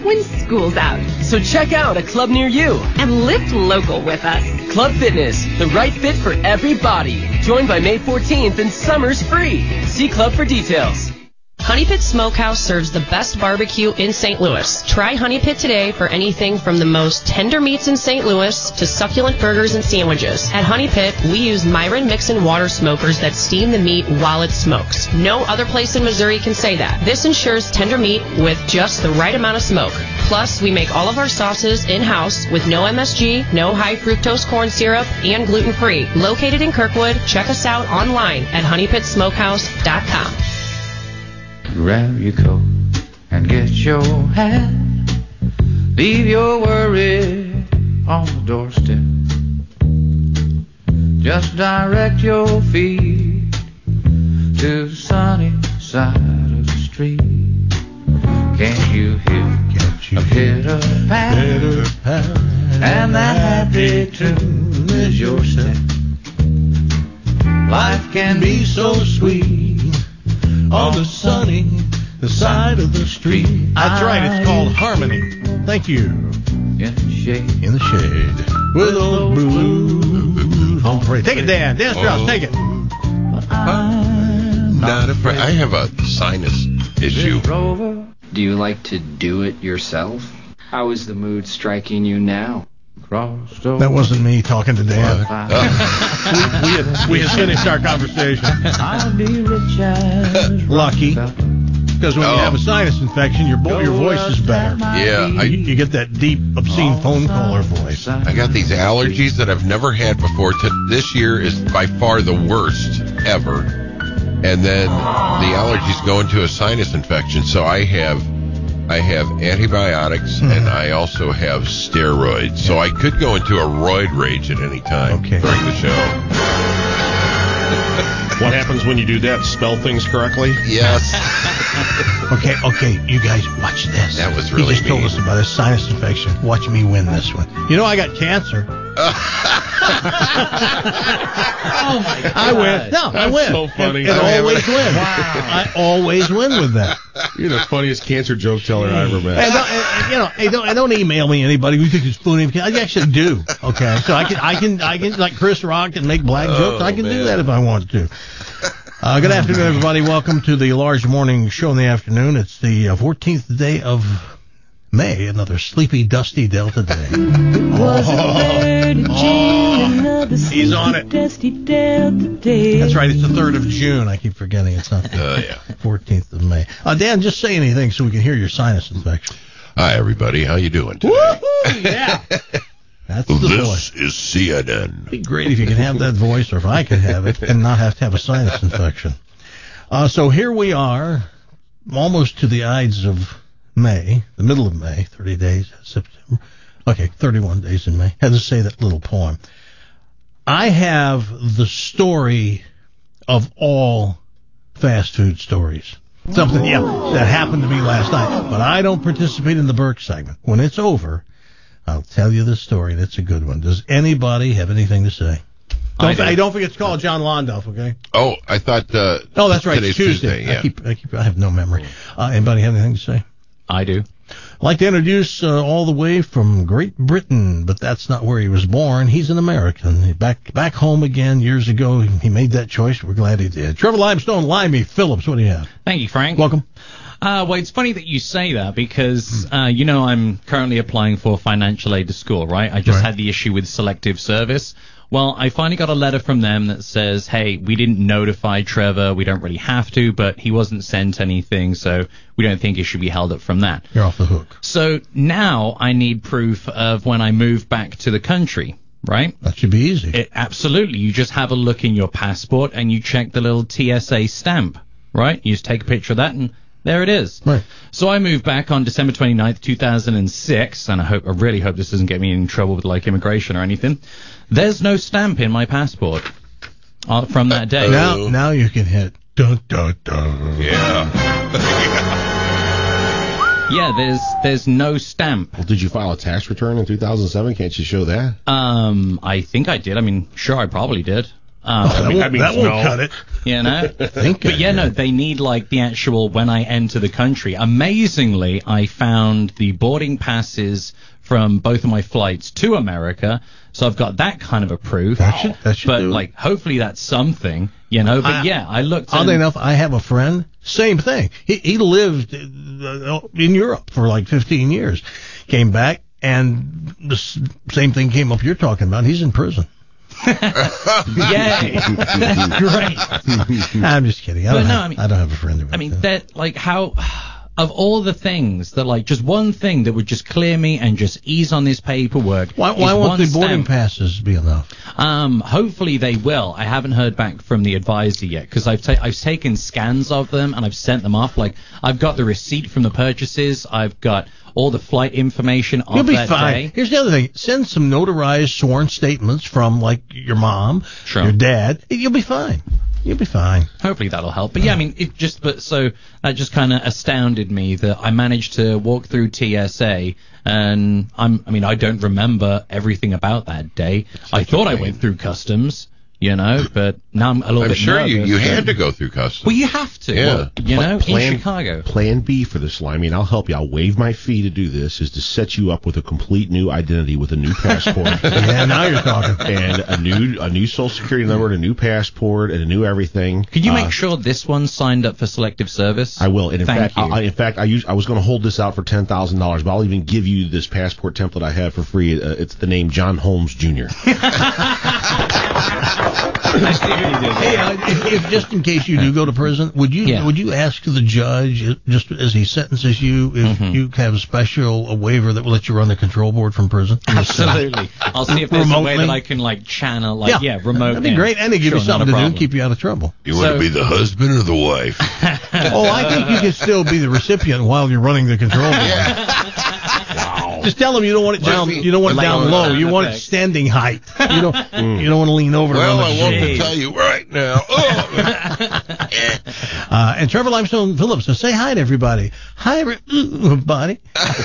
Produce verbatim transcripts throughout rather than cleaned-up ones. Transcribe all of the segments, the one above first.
when school's out. So check out a club near you. And lift local with us. Club Fitness, the right fit for every body. Join by May fourteenth and summer's free. See Club for details. Honey Pit Smokehouse serves the best barbecue in Saint Louis. Try Honey Pit today for anything from the most tender meats in Saint Louis to succulent burgers and sandwiches. At Honey Pit, we use Myron Mixon water smokers that steam the meat while it smokes. No other place in Missouri can say that. This ensures tender meat with just the right amount of smoke. Plus, we make all of our sauces in-house with no M S G, no high fructose corn syrup, and gluten-free. Located in Kirkwood, check us out online at honey pit smokehouse dot com. Grab your coat and get your hat. Leave your worries on the doorstep. Just direct your feet to the sunny side of the street. Can't you hear Can't you a pitter patter? And that happy tune is your step. Life can be so sweet on the sunny the side of the street. That's right, it's called Harmony. Thank you. In the shade. In the shade. With old blue. Home parade. Take it, Dan. Dan Strauss, oh. Take it. I'm not afraid. I have a sinus issue. Do you like to do it yourself? How is the mood striking you now? That wasn't me talking to Dan. Uh, we, we, had, we had finished our conversation. Lucky. Because when oh. you have a sinus infection, your your voice is better. Yeah. You, I, you get that deep, obscene phone caller voice. I got these allergies that I've never had before. This year is by far the worst ever. And then the allergies go into a sinus infection. So I have... I have antibiotics, mm. and I also have steroids. So I could go into a roid rage at any time okay. during the show. What happens when you do that? Spell things correctly? Yes. okay, okay, you guys, watch this. That was really He just mean. told us about a sinus infection. Watch me win this one. You know, I got cancer. Oh, my God. I win. No, That's I win. so funny. It, it always win. Wow. I always win with that. You're the funniest cancer joke teller I ever met. And don't, and, you know, hey, don't, and don't email me anybody who thinks it's funny. I actually do. Okay, so I can, I can, I can, like Chris Rock can make black oh, jokes. I can man. do that if I want to. Uh, good afternoon, everybody. Welcome to the large morning show in the afternoon. It's the uh, fourteenth day of May, another sleepy, dusty Delta day. Oh, oh, he's on it. That's right, it's the third of June. I keep forgetting it's not the uh, yeah. fourteenth of May. Uh, Dan, just say anything so we can hear your sinus infection. Hi, everybody. How you doing today? Woohoo! Yeah. That's the this voice. is C N N. It'd be great if you could have that voice, or if I could have it, and not have to have a sinus infection. Uh, so here we are, almost to the Ides of May, the middle of May, thirty days, September. Okay, thirty-one days in May. Had to say that little poem. I have the story of all fast food stories. Something, yeah, that happened to me last night. But I don't participate in the Burke segment. When it's over, I'll tell you the story, and it's a good one. Does anybody have anything to say? Don't, I, do. I don't forget to call John Londoff, okay? Oh, I thought. Uh, oh, that's right. Today's Tuesday. Tuesday. Yeah. I keep, I keep, I have no memory. Uh, anybody have anything to say? I do. I'd like to introduce uh, all the way from Great Britain, but that's not where he was born. He's an American. Back back home again years ago. He made that choice. We're glad he did. Trevor Limestone, Limey Phillips, what do you have? Thank you, Frank. Welcome. Uh, well, it's funny that you say that because, uh, you know, I'm currently applying for financial aid to school, right? I just right. had the issue with selective service. Well, I finally got a letter from them that says, hey, we didn't notify Trevor. We don't really have to, but he wasn't sent anything, so we don't think he should be held up from that. You're off the hook. So now I need proof of when I move back to the country, right? That should be easy. It, absolutely. You just have a look in your passport and you check the little T S A stamp, right? You just take a picture of that and there it is. Right. So I moved back on December twenty-ninth, two thousand six, and I hope, I really hope this doesn't get me in trouble with, like, immigration or anything. There's no stamp in my passport uh, from that day. Now, now you can hit dun dun dun. Yeah. Yeah, there's there's no stamp. Well, did you file a tax return in two thousand seven? Can't you show that? Um, I think I did. I mean, sure, I probably did. Um, that mean- won't, that means that won't no. cut it. You know? think But I yeah, no, did. they need like the actual when I enter the country. Amazingly, I found the boarding passes from both of my flights to America, so I've got that kind of a proof. That should- that should but do it. like, hopefully that's something, you know. But I- yeah, I looked. Oddly and- enough, I have a friend, same thing. He he lived uh, in Europe for like fifteen years, came back, and the s- same thing came up you're talking about. He's in prison. Yay, that's great. I'm just kidding. I But don't, no, have, I mean- I don't have a friend. Who I mean, that like how. Of all the things that, like, just one thing that would just clear me and just ease on this paperwork. why is why won't one the boarding stamp. passes be enough? Um, hopefully they will. I haven't heard back from the advisor yet because I've ta- I've taken scans of them and I've sent them off. Like I've got the receipt from the purchases. I've got all the flight information of You'll be that fine. day. Here's the other thing: send some notarized sworn statements from like your mom, Sure. your dad. You'll be fine. You'll be fine. Hopefully that'll help. But yeah, I mean, it just but so that just kind of astounded me that I managed to walk through T S A and I'm I mean I don't remember everything about that day. I thought I went through customs, you know, but now I'm a little I'm bit sure you, nervous. you had to go through customs. Well, you have to. Yeah. Well, you know, Plan- in Chicago. Plan B for this, I mean, I'll help you. I'll waive my fee to do this, is to set you up with a complete new identity with a new passport. Yeah, now you're talking. And a new a new social security number, and a new passport, and a new everything. Could you Uh, make sure this one's signed up for selective service? I will. And in Thank fact, you. I, in fact, I use I was going to hold this out for ten thousand dollars, but I'll even give you this passport template I have for free. Uh, it's the name John Holmes Junior Hey, uh, if, if just in case you do go to prison, would you Yeah. would you ask the judge, uh, just as he sentences you, if Mhm. you have a special a waiver that will let you run the control board from prison? Absolutely. I'll see if there's a way Remotely? that I can like channel, like yeah, remote. That'd be yeah. great, and they give Sure, you not a something to do and problem. keep you out of trouble. You want So- to be the husband or the wife? Oh, I think you can still be the recipient while you're running the control board. Just tell them you don't want it down. You don't want it Like down on low. sound You want it effects. standing height. You don't. You don't want to lean over. Well, to I run the want control to board. tell you right now. Oh. Uh, and Trevor Limestone Phillips says, say hi to everybody. Hi, everybody.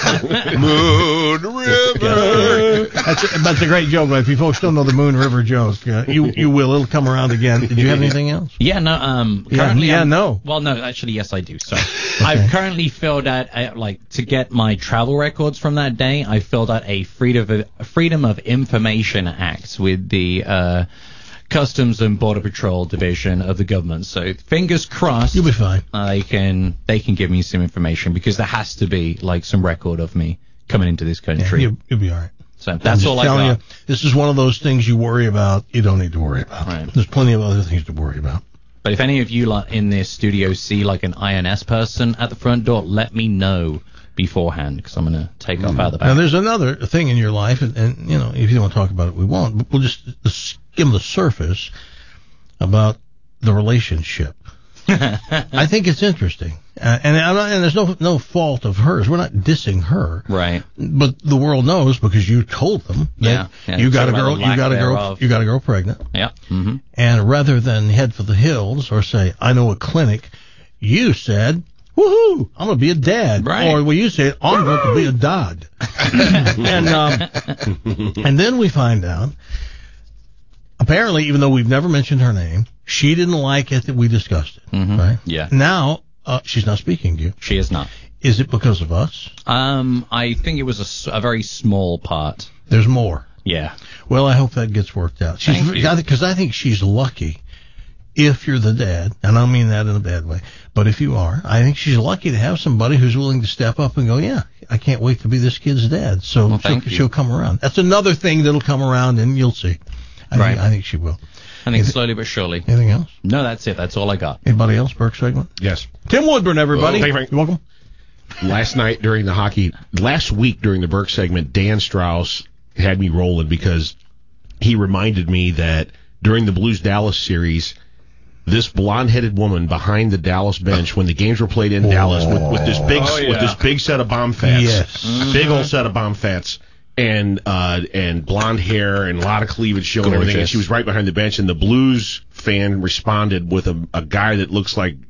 Moon River. That's, that's a great joke, but if you folks don't know the Moon River joke, uh, you you will. It'll come around again. Did you have anything else? Yeah, no, um, Yeah, currently yeah, I'm- no. Well, no, actually, yes, I do. Sorry. I've currently filled out, uh, like, to get my travel records from that day, I filled out a Freedom of, a Freedom of Information Act with the, uh, Customs and Border Patrol Division of the government. So fingers crossed. You'll be fine. Uh, they can, they can give me some information because there has to be, like, some record of me coming into this Yeah, country. you'll, you'll be all right. So I'm that's just all I telling got. you, this is one of those things you worry about. You don't need to worry about. Right. There's plenty of other things to worry about. But if any of you like in this studio see like an I N S person at the front door, let me know beforehand because I'm going to take off out the Now, back. there's another thing in your life, and, and you know, if you don't want to talk about it, we won't. But we'll just skim the surface about the relationship. I think it's interesting, uh, and I'm not, and there's no no fault of hers. We're not dissing her, Right. but the world knows because you told them that Yeah, yeah. you got a Talk about girl, the you lack got a girl, thereof. you got a girl pregnant, Yeah. Mm-hmm. and rather than head for the hills or say I know a clinic, you said, "Woohoo! I'm gonna be a dad," Right. or well, you said, "I'm going to be a dad," and um, and then we find out. Apparently, even though we've never mentioned her name, she didn't like it that we discussed it. Mhm. Right? Yeah. Now uh, she's not speaking to you. She is not. Is it because of us? Um, I think it was a s- a, very small part. There's more. Yeah. Well, I hope that gets worked out. She's Thank you. because I think she's lucky. If you're the dad, and I don't mean that in a bad way, but if you are, I think she's lucky to have somebody who's willing to step up and go, yeah, I can't wait to be this kid's dad. So Well, she'll, thank you. she'll come around. That's another thing that'll come around, and you'll see. I, Right. think, I think she will. I think Is it- slowly but surely. Anything else? No, that's it. That's all I got. Anybody else? Burke segment? Yes. Tim Woodburn, everybody. Hello. Hey, Frank. You're welcome. Last night during the hockey, last week during the Burke segment, Dan Strauss had me rolling because he reminded me that during the Blues Dallas series, this blonde-headed woman behind the Dallas bench when the games were played in Dallas with, with this big Oh, yeah. with this big set of bomb fats, Yes. big old set of bomb fats, and uh, and blonde hair and a lot of cleavage showing and everything. And Gorgeous. she was right behind the bench, and the Blues fan responded with a, a guy that looks like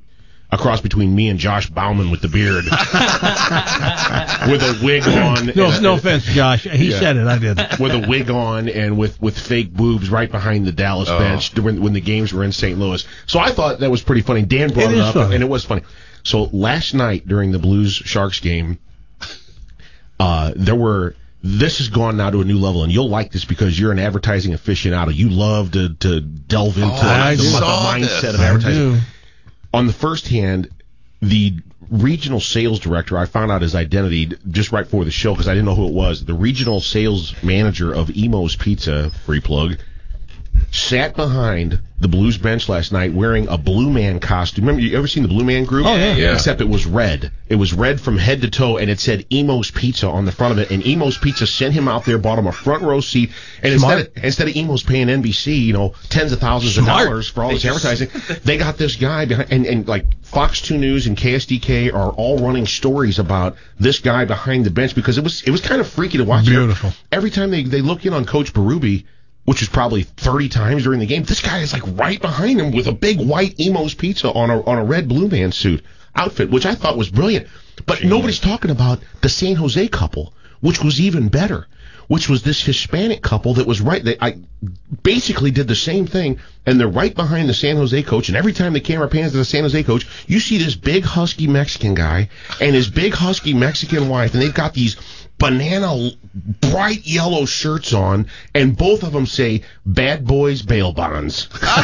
a cross between me and Josh Bauman with the beard, with a wig on. No, and, no offense, Josh. He yeah. said it. I didn't. With a wig on and with, with fake boobs right behind the Dallas Oh. bench when, when the games were in Saint Louis. So I thought that was pretty funny. Dan brought It it, is up, funny. and it was funny. So last night during the Blues Sharks game, uh, there were. This has gone now to a new level, and you'll like this because you're an advertising aficionado. You love to, to delve into Oh, the, I the, the saw mindset this. of I advertising. do. On the first hand, the regional sales director, I found out his identity just right before the show because I didn't know who it was. The regional sales manager of Emo's Pizza, free plug, sat behind the Blues bench last night wearing a Blue Man costume. Remember, you ever seen the Blue Man group? Oh, yeah. Yeah. Except it was red. It was red from head to toe, and it said Emo's Pizza on the front of it. And Emo's Pizza sent him out there, bought him a front row seat. And Smart. instead of, instead of Emo's paying N B C, you know, tens of thousands Smart. of dollars for all this advertising, they got this guy behind, and, and like Fox two News and K S D K are all running stories about this guy behind the bench because it was it was kind of freaky to watch. Beautiful. Every time they, they look in on Coach Berube, which was probably thirty times during the game, this guy is like right behind him with a big white Emo's Pizza on a on a red Blue Man suit outfit, which I thought was brilliant. But nobody's talking about the San Jose couple, which was even better, which was this Hispanic couple that was right. They I basically did the same thing, and they're right behind the San Jose coach. And every time the camera pans to the San Jose coach, you see this big husky Mexican guy and his big husky Mexican wife, and they've got these banana bright yellow shirts on, and both of them say "Bad Boys Bail Bonds."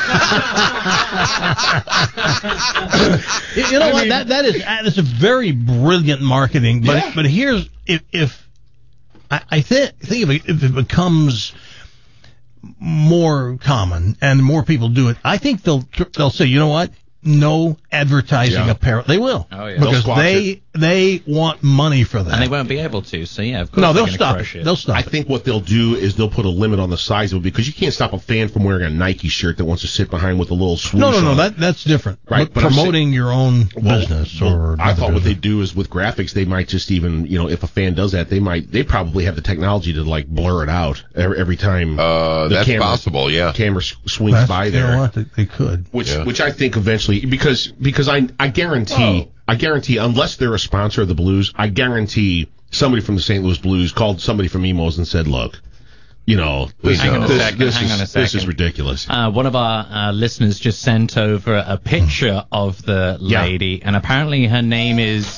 You you know I what? mean- that that is that is a very brilliant marketing. But Yeah. but here's if if I, I think think if it, if it becomes more common and more people do it, I think they'll they'll say, you know what? No advertising Yeah. apparel. They will. Oh, yeah. They'll Because squash they they want money for that. And they won't be able to, so yeah, of course no, they're they'll gonna stop crush it. They'll stop I it. think what they'll do is they'll put a limit on the size of it because you can't stop a fan from wearing a Nike shirt that wants to sit behind with a little swoosh. No, no, no. on. That that's different. Right, But but I'm promoting your own Well, business well, or I thought what they business. do is with graphics they might just even, you know, if a fan does that, they might they probably have the technology to like blur it out every, every time Uh, the that's camera, possible, yeah. camera s- swings That's- by you there. know what? They, they could. Which Yeah. which I think eventually because because I I guarantee I guarantee unless they're a sponsor of the Blues, I guarantee somebody from the Saint Louis Blues called somebody from Emo's and said, "Look, you know, this, Hang on a this, second, this hang is on a this second. is ridiculous." Uh, one of our uh, listeners just sent over a picture of the Yeah. lady, and apparently her name is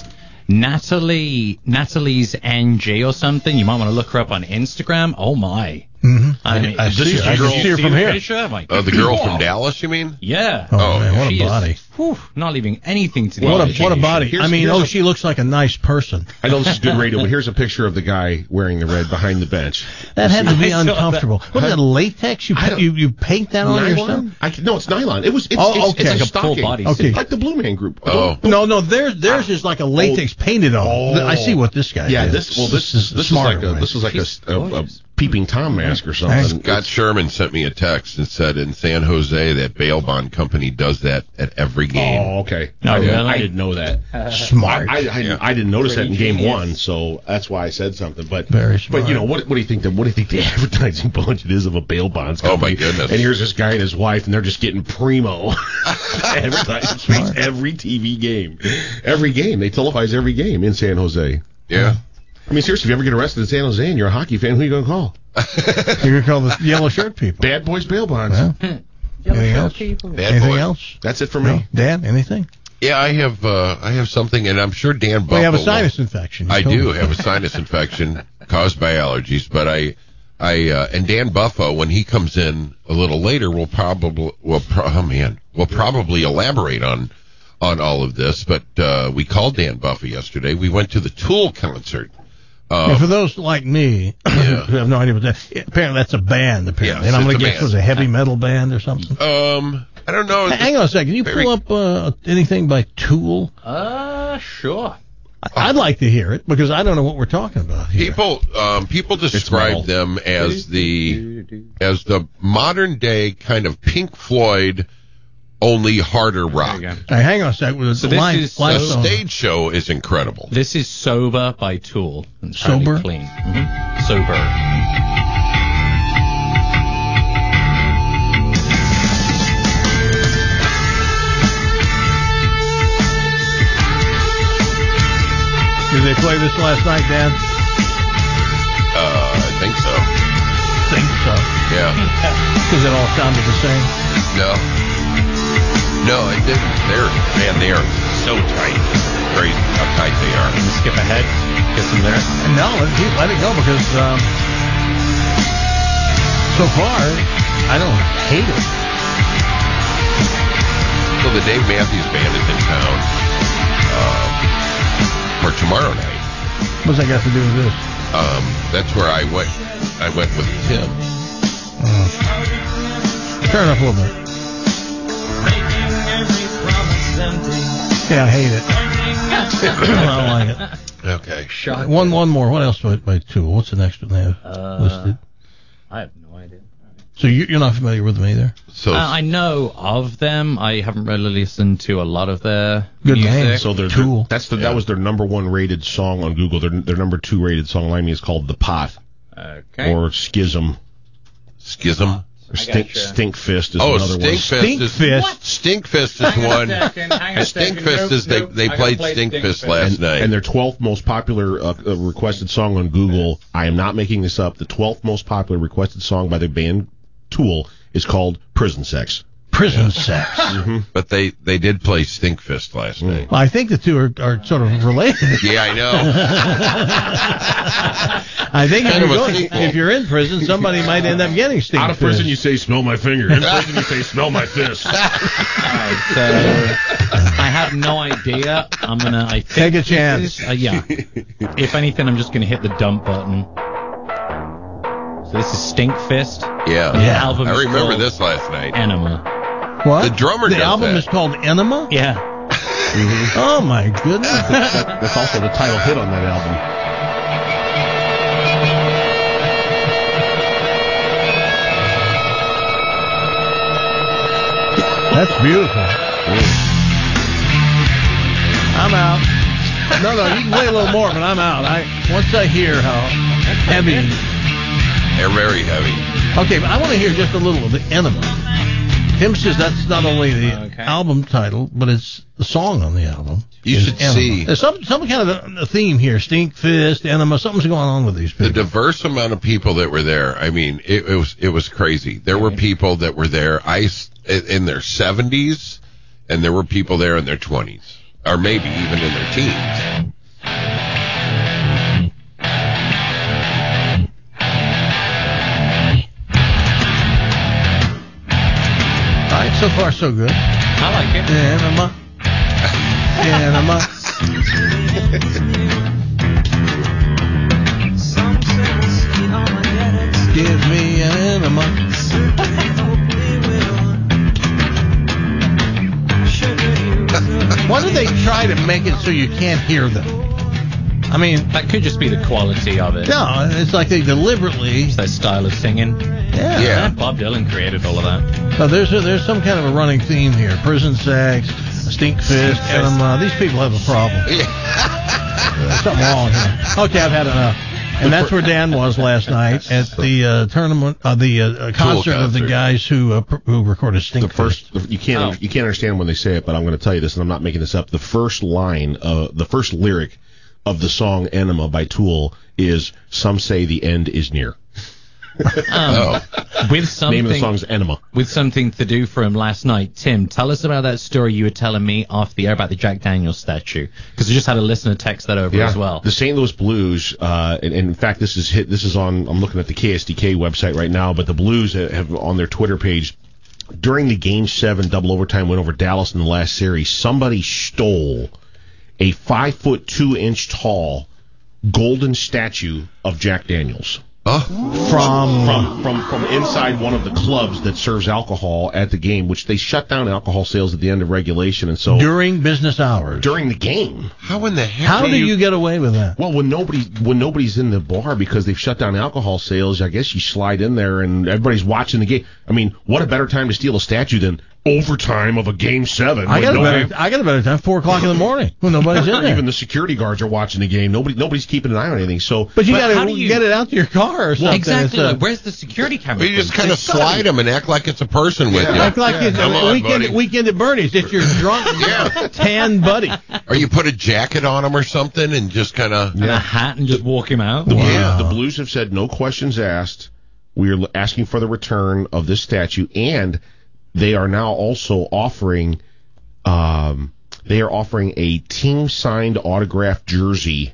Natalie Natalie's N G or something. You might want to look her up on Instagram. Oh my! Mm-hmm. I mean, I, this see is her. I the can girl- see her see from the here. picture? I'm like, Oh, the girl "Whoa." from Dallas, you mean? Yeah. Oh, Oh, man, what She a is, body. whew, not leaving anything to the What a imagination. what a body. Here's- I mean, here's oh, a- she looks like a nice person. I know this is good radio, but here's a picture of the guy wearing the red behind the bench. That had to be I saw that. uncomfortable. What is that, latex? You I don't- you you paint that on yourself? Nylon? I, can- no, it's nylon. It was. It's, Oh, it's, okay. it's a Like a full stocking. body Okay. suit. Like the Blue Man Group. Oh. No, no, theirs theirs is like a latex painted on. Oh. I see what this guy Yeah, did. this well, this is this is smarter like a way. this is like a, She's a, a gorgeous. peeping Tom mask or something. Scott Sherman sent me a text and said in San Jose that bail bond company does that at every game. Oh, okay. No, I, really? I didn't know that. smart. I, I, Yeah. I didn't notice that in Pretty game genius. one, so that's why I said something. But Very smart. But you know what? What do you think? The, what do you think the advertising budget is of a bail bonds Oh, company? my goodness. And here's this guy and his wife, and they're just getting primo advertising space Smart. every T V game, every game. They televise every game in San Jose. Yeah. I mean, seriously, if you ever get arrested in San Jose and you're a hockey fan, who are you going to call? You're gonna call the yellow shirt people. Bad Boys Bail Bonds. Well, anything else? Bad Anything boy. else? That's it for No? me. Dan, anything? Yeah, I have uh, I have something, and I'm sure Dan Buffalo We have a will- sinus infection. You I told do me. have a sinus infection caused by allergies, but I, I, uh, and Dan Buffo, when he comes in a little later, will probably, will, pro- oh man, will probably elaborate on, on all of this. But uh, we called Dan Buffo yesterday. We went to the Tool concert. Yeah, Uh, for those like me Yeah. who have no idea what that, apparently that's a band. Apparently, Yes, and I'm it's going to a guess it band. was a heavy metal band or something. um, I don't know. Hang on a second. Can you Very- pull up uh, anything by Tool? Uh, sure. I- I'd like to hear it because I don't know what we're talking about here. People, um, people describe metal. them as the, as the modern day kind of Pink Floyd, only harder rock. There you Hey, hang on a second. With So the this line, is- line The song. stage show is incredible. This is Sober by Tool. Entirely Sober? Clean. hmm Sober. play this last night, Dan? Uh, I think so. Think so. Yeah. Because it all sounded the same. No. No, it didn't. They're, man, they are so tight. Crazy how tight they are. Can we skip ahead? Get some lyrics? No, let, keep, let it go because um, so far, I don't hate it. So the Dave Matthews Band is in town um, for tomorrow night. What's that got to do with this? Um, that's where I went. I went with Tim. Uh, turn it up a little bit. Yeah, I hate it. I don't like it. Okay. Shocking. One, one more. What else by, by Tool? What's the next one they have uh, listed? I have no idea. So you, you're not familiar with them either? So uh, I know of them. I haven't really listened to a lot of their Good music. name. So they're, Tool. they're, that's the, Yeah. that was their number one rated song on Google. Their their number two rated song line is called The Pot Okay. or Schism. Schism. Or Stink, gotcha. Stink Fist is Oh, another Stink one. Fist Stink is Fist. Stink Fist is one. And Stink Fist is they they played Stink Fist last And, night. and their twelfth most popular uh, uh, requested song on Google, I am not making this up, the twelfth most popular requested song by the band Tool is called Prison Sex. Prison sex. Mm-hmm. But they, they did play Stink Fist last night. Well, I think the two are, are sort of related. Yeah, I know. I think if Kind you're, of a going, sequel. if you're in prison, somebody might end up getting Stink Out of Fist. prison, you say, smell my finger. In prison, you say, smell my fist. Alright, so I have no idea. I'm gonna. I think Take a this chance. is- uh, yeah. If anything, I'm just gonna hit the dump button. So this is Stink Fist. Yeah. The Yeah. album I is remember called this last night. Enema. What? The drummer The does album that. is called Enema? Yeah. Oh, my goodness. That, that's also the title hit on that album. That's beautiful. I'm out. No, no, you can play a little more, but I'm out. I Once I hear how heavy... They're very heavy. Okay, but I want to hear just a little of the Enema. Tim says that's not only the Okay. album title, but it's the song on the album. You is should Enema. see- There's some some kind of a, a theme here. Stink Fist, Enema. Something's going on with these The people. diverse amount of people that were there. I mean, it, it was it was crazy. There were people that were there I, s- in their seventies, and there were people there in their twenties, or maybe even in their teens. All right, so far so good. I like it. Enema. Enema. Give me an enema. Why do they try to make it so you can't hear them? I mean, That could just be the quality of it. no, it's like they deliberately. It's their style of singing. Yeah. Yeah. Bob Dylan created all of that. So there's a, there's some kind of a running theme here. Prison sex, a stink fist, enema. These people have a problem. There's something wrong here. Okay, I've had enough. And that's where Dan was last night at the uh, tournament, uh, the uh, concert of the concert. guys who uh, pr- who recorded Stink The first, Fist. the, you can't Oh. you can't understand when they say it, but I'm going to tell you this, and I'm not making this up. The first line, uh, the first lyric of the song "Enema" by Tool is "Some say the end is near." Oh, With something, Name of the song's "Enema." with something to do from last night. Tim, tell us about that story you were telling me off the air about the Jack Daniels statue, because we just had a listener text that over as well. The Saint Louis Blues, uh, and, and in fact, this is hit. This is on. I'm looking at the K S D K website right now, but the Blues have on their Twitter page during the Game Seven double overtime win over Dallas in the last series. Somebody stole a five foot two inch tall golden statue of Jack Daniels. oh, From From, from from inside one of the clubs that serves alcohol at the game, which they shut down alcohol sales at the end of regulation, and so during business hours. during the game. how in the heck? How do do you get away with that? Well, when nobody when nobody's in the bar because they've shut down alcohol sales, I guess you slide in there and everybody's watching the game. I mean, what a better time to steal a statue than overtime of a game seven. I got no a better. game. I got a better time. Four o'clock in the morning when nobody's in there. Even the security guards are watching the game. Nobody, nobody's keeping an eye on anything. So, but you But how got do to you- get it out to your car or something. Well, exactly. It's, uh, Like, where's the security camera? You just put? kind of It's gotta slide them and act like it's a person with you. Act like Yeah. it's Come a on, weekend, buddy. weekend at Bernie's. It's your drunk, Yeah. tan buddy. Or you put a jacket on them or something and just kind of. be- and a hat and just walk him out. the, Wow. the Blues have said no questions asked. We are asking for the return of this statue, and they are now also offering, um, they are offering a team signed autographed jersey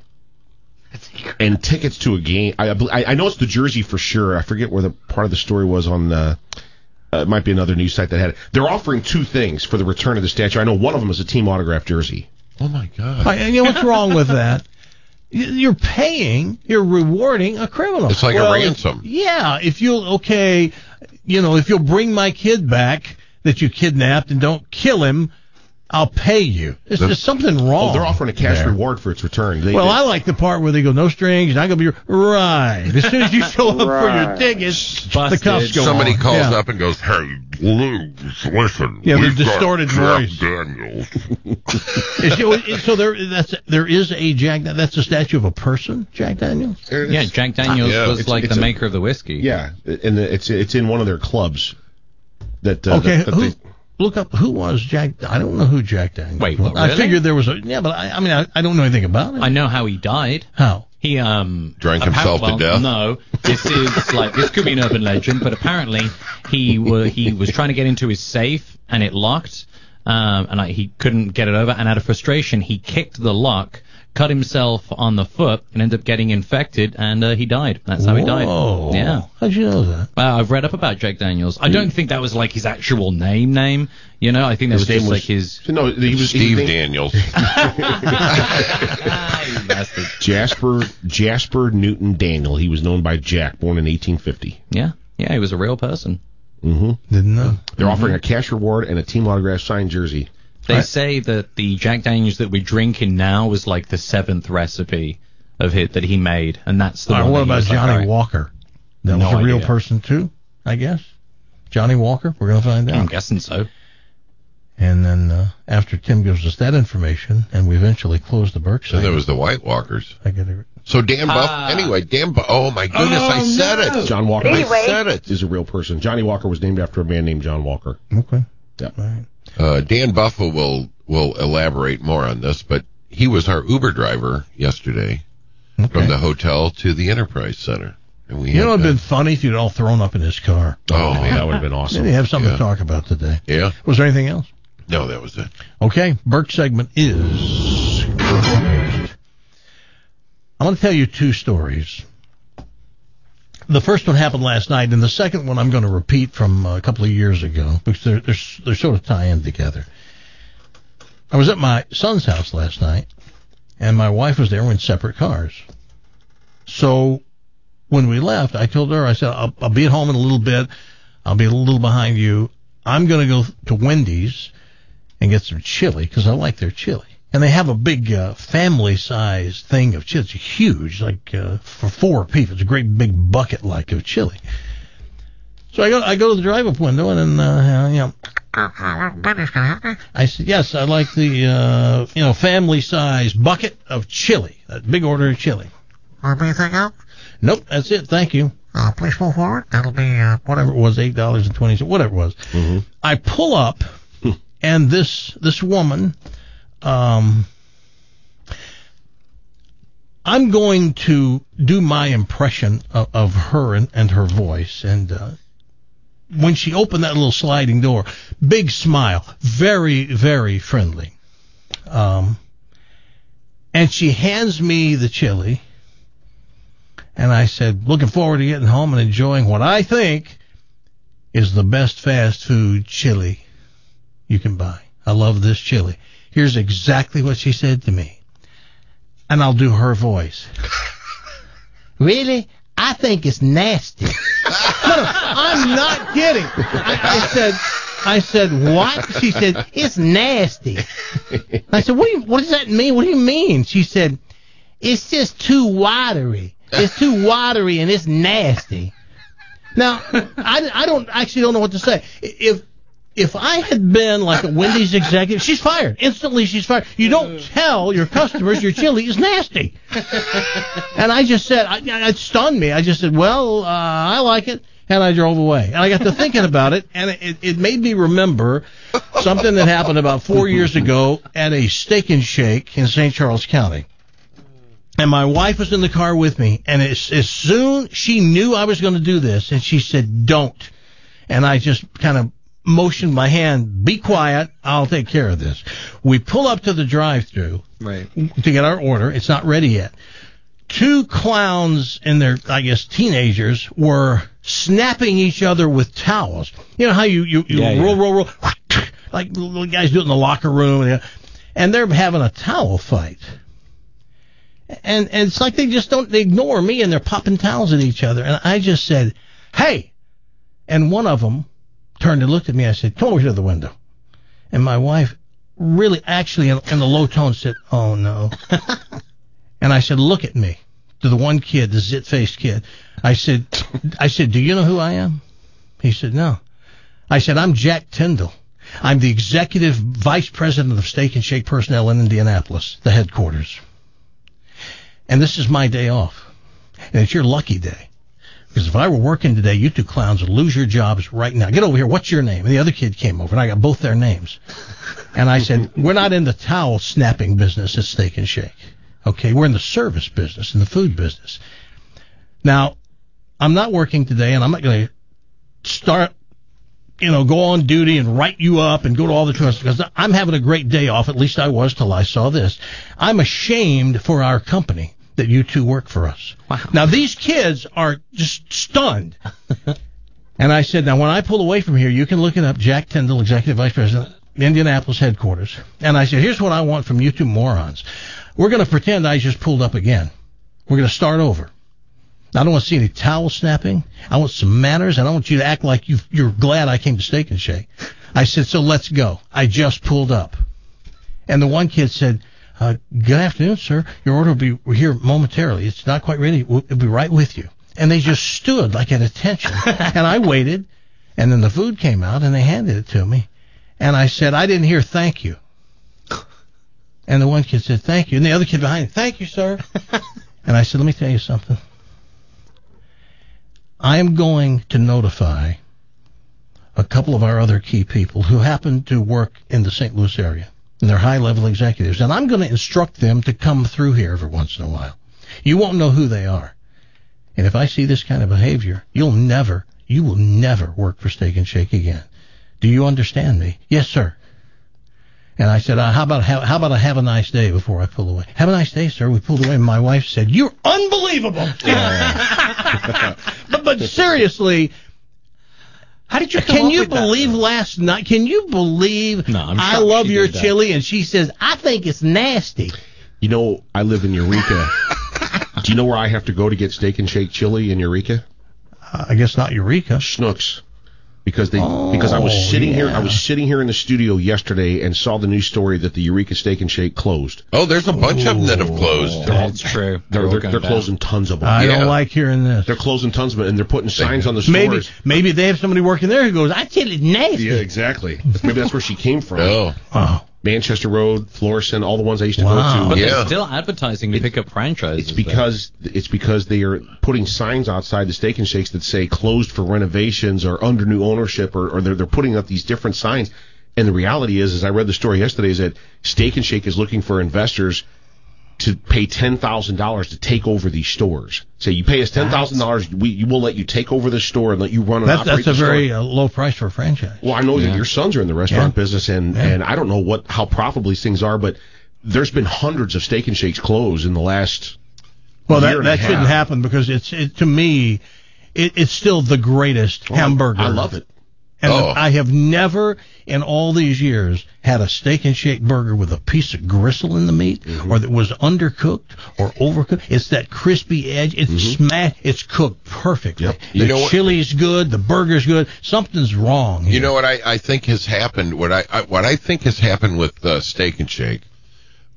and tickets to a game. I, I I know it's the jersey for sure. I forget where the part of the story was on the. Uh, it might be another news site that had it. They're offering two things for the return of the statue. I know one of them is a team autographed jersey. Oh my God! I- You know what's wrong with that? Y- You're paying, you're rewarding a criminal. It's like a ransom. Yeah, if you'll, okay, you know, if you'll bring my kid back that you kidnapped and don't kill him, I'll pay you. There's, The- there's something wrong. Oh, they're offering a cash there. reward for its return. They, Well, they- I like the part where they go, no strings, not going to be right. As soon as you show up for your tickets, the Busted. cuffs go Somebody on. calls Yeah. up and goes, "Hey, Blues, listen." Yeah, the we've got distorted Jack voice. Daniels. Is it- so there, that's there is a Jack. That's a statue of a person, Jack Daniels. Yeah, Jack Daniels Yeah, was it's- like it's the a- maker of the whiskey. yeah, and it's it's in one of their clubs. That uh, Okay, that, that who, they, look up who was Jack. I don't know who Jack Daniels. Wait, was. what, I really? figured there was a yeah, but I, I mean I, I don't know anything about it. I know how he died. How? He um Drank appa- himself to well, death? No, this is like this could be an urban legend, but apparently he were he was trying to get into his safe and it locked, um, and like, he couldn't get it over, and out of frustration he kicked the lock, cut himself on the foot, and ended up getting infected, and uh, he died. That's how he died. Whoa. Yeah. How'd you know that? Uh, I've read up about Jack Daniels. I don't think that was like his actual name. Name, you know. I think that was name just was- like his. no, he was Steve he, Daniels. You bastard. Jasper Jasper Newton Daniel. He was known by Jack, born in eighteen fifty. Yeah, yeah, he was a real person. Mm-hmm. Didn't know. They're offering a cash reward and a team autograph signed jersey. They Right. say that the Jack Daniels that we're drinking now was like the seventh recipe of it that he made, and that's the All right, one. what that he about was like, Johnny all right, Walker? That No was a real idea. person too, I guess. Johnny Walker. We're gonna find I'm out. guessing so. And then uh, after Tim gives us that information, and we eventually close the Burke So site, there was the White Walkers. I get it. So Dan Buff. Ah. Anyway, Dan Buff. Oh my goodness, I said it. John Walker I said it. is a real person. Johnny Walker was named after a man named John Walker. Okay. Yeah. All right. Uh, Dan Buffalo will will elaborate more on this, but he was our Uber driver yesterday Okay. from the hotel to the Enterprise Center, and we You know, had it'd that- been funny if you'd all thrown up in his car. Oh, man. that would have been awesome. Maybe have something Yeah. to talk about today. Yeah. Was there anything else? No, that was it. Okay, Burke segment is closed. I'm going to tell you two stories. The first one happened last night, and the second one I'm going to repeat from a couple of years ago because they're they're, they're sort of tie in together. I was at my son's house last night, and my wife was there. We're in separate cars. So when we left, I told her, I said, I'll, I'll be at home in a little bit. I'll be a little behind you. I'm going to go to Wendy's and get some chili because I like their chili. And they have a big uh, family-sized thing of chili. It's huge, like uh, for four people. It's a great big bucket like of chili. So I go, I go to the drive-up window and then, uh, you know, I said, yes, I like the, uh, you know, family-sized bucket of chili. That big order of chili. Anything else? Nope, that's it. Thank you. Uh, please move forward. That'll be uh, whatever it was, eight dollars and twenty cents, whatever it was. Mm-hmm. I pull up, and this this woman, um, I'm going to do my impression of, of her and, and her voice. And uh, when she opened that little sliding door, big smile, very, very friendly. Um, and she hands me the chili. And I said, looking forward to getting home and enjoying what I think is the best fast food chili you can buy. I love this chili. Here's exactly what she said to me. And I'll do her voice. Really? I think it's nasty. No, no, I'm not kidding. I, I said, I said, what? She said, it's nasty. I said, what do you, what does that mean? What do you mean? She said, it's just too watery. It's too watery and it's nasty. Now, I, I don't actually don't know what to say. If if I had been like a Wendy's executive, she's fired. Instantly, she's fired. You don't tell your customers your chili is nasty. And I just said, I, it stunned me. I just said, well, uh, I like it. And I drove away. And I got to thinking about it, and it, it made me remember something that happened about four years ago at a Steak and Shake in Saint Charles County. And my wife was in the car with me, and as, as soon she knew I was going to do this, and she said, don't. And I just kind of motioned my hand, be quiet, I'll take care of this. We pull up to the drive-thru right. to get our order. It's not ready yet. Two clowns and their, I guess, teenagers were snapping each other with towels. You know how you, you, you yeah, roll, yeah. roll, roll, like little guys do it in the locker room. And they're having a towel fight. And, and it's like they just don't, they ignore me, and they're popping towels at each other. And I just said, hey. And one of them turned and looked at me. I said, come over here to the window. And my wife really actually in, in the low tone said, oh, no. And I said, look at me, to the one kid, the zit-faced kid. I said, I said, do you know who I am? He said, no. I said, I'm Jack Tyndall. I'm the executive vice president of Steak and Shake personnel in Indianapolis, the headquarters. And this is my day off. And it's your lucky day. Because if I were working today, you two clowns would lose your jobs right now. Get over here. What's your name? And the other kid came over, and I got both their names. And I said, we're not in the towel snapping business at Steak and Shake. Okay, we're in the service business, in the food business. Now, I'm not working today, and I'm not going to start, you know, go on duty and write you up and go to all the trusts, because I'm having a great day off. At least I was till I saw this. I'm ashamed for our company that you two work for us. Wow. Now, these kids are just stunned. And I said, now, when I pull away from here, you can look it up, Jack Tyndall, Executive Vice President, Indianapolis headquarters. And I said, here's what I want from you two morons. We're going to pretend I just pulled up again. We're going to start over. I don't want to see any towel snapping. I want some manners, and I want you to act like you, you're glad I came to Steak and Shake. I said, so let's go. I just pulled up. And the one kid said, uh, good afternoon, sir. Your order will be here momentarily. It's not quite ready. We'll, it'll be right with you. And they just stood like at attention. And I waited, and then the food came out, and they handed it to me. And I said, I didn't hear thank you. And the one kid said, thank you. And the other kid behind him, thank you, sir. And I said, let me tell you something. I am going to notify a couple of our other key people who happen to work in the Saint Louis area, and they're high-level executives, and I'm going to instruct them to come through here every once in a while. You won't know who they are. And if I see this kind of behavior, you'll never, you will never work for Steak and Shake again. Do you understand me? Yes, sir. And I said, uh, how about how, how about I have a nice day before I pull away? Have a nice day, sir. We pulled away, and my wife said, you're unbelievable. but, but seriously, how did you come can up you with believe that, last night? Can you believe No, I'm I shocked love she your did that. chili? And she says, I think it's nasty. You know, I live in Eureka. Do you know where I have to go to get Steak and Shake chili in Eureka? Uh, I guess not Eureka. Schnucks. Because they Oh, because I was sitting yeah. here I was sitting here in the studio yesterday and saw the news story that the Eureka Steak and Shake closed. Oh, there's a bunch of them that have closed. That's true. They're all they're, going they're down. closing tons of them. I Yeah. don't like hearing this. They're closing tons of them, and they're putting signs on the Maybe stores. maybe they have somebody working there who goes, I chili's nasty. Yeah, exactly. Maybe that's where she came from. Oh, Oh. Manchester Road, Florissant, all the ones I used to Wow. go But to. Yeah. they're still advertising to pick up franchises. It's because it's because they are putting signs outside the Steak and Shakes that say closed for renovations or under new ownership, or, or they're they're putting up these different signs. And the reality is, as I read the story yesterday, is that Steak and Shake is looking for investors to pay ten thousand dollars to take over these stores. Say you pay us ten thousand dollars, we you will let you take over the store and let you run and That's, operate that's a the very store. uh, low price for a franchise. Well, I know Yeah. that your sons are in the restaurant Yeah. business, and, Yeah. and I don't know what how profitable these things are, but there's been hundreds of Steak and Shakes closed in the last Well, year that, and a that half. shouldn't happen because it's it, to me, it, it's still the greatest Oh, hamburger. I love it. And Oh. I have never in all these years had a Steak and Shake burger with a piece of gristle in the meat, Mm-hmm. or that was undercooked or overcooked. It's that crispy edge. It's Mm-hmm. smashed. It's cooked perfectly. Yep. The You know what- chili's good. The burger's good. Something's wrong here. you know what I, I think has happened? What I, I what I think has happened with uh, Steak and Shake,